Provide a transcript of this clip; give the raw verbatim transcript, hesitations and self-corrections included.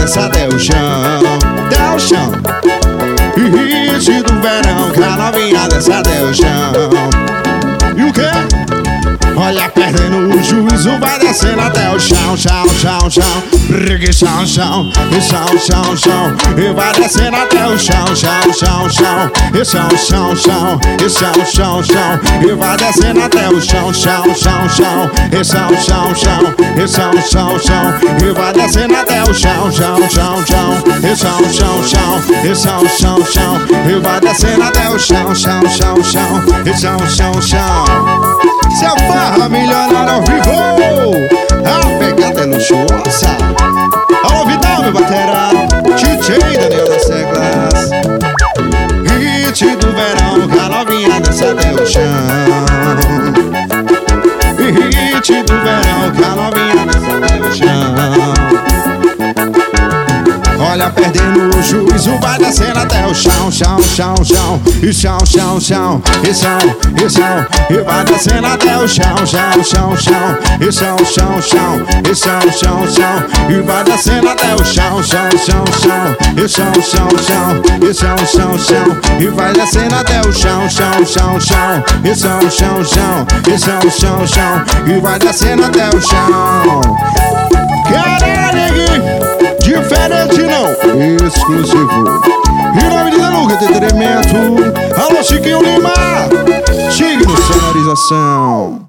desce até o chão, até o chão. E hit do verão, que a novinha desce até o chão. E o quê? Olha, perdendo o juízo, vai descendo até o chão, chão, chão, chão. Rigue, chão, chão, e chão, chão, chão. E vai descendo até o chão, chão, chão, chão. E chão, chão, chão, e chão, chão, chão. E vai descendo até o chão, chão, chão, chão. E chão, chão, chão, e chão, chão, chão. E vai descendo até o chão, chão, chão, chão. E chão, chão, chão, e chão, chão, chão. E vai descendo até o chão, chão, chão, chão. E chão, chão, chão. Se a farra milionária ao vivo, a pegada é luxuosa. Alô, Vidal, meu batera, D J Daniel das Teclas. Hit do verão, que a novinha desce até o chão. Hit do verão, que a novinha desce até o chão. Olha, perdendo o juízo, vai descendo até o chão, chão, chão, chão. E chão, chão, chão, e chão, e chão. E vai descendo até o chão, chão, chão, chão. E chão, chão, chão, e chão, chão, chão. E vai descendo até o chão, chão, chão, chão. E chão, chão, chão, e chão, chão, chão. E vai descendo até o chão, chão, chão, chão. E chão, chão, chão, e chão, chão, chão. E vai descendo até o chão. Caralho, neguinho, diferente não, exclusivo. E na Avenida Lucas, entretenimento. Alô, Chiquinho Lima, Tigre Sonorização.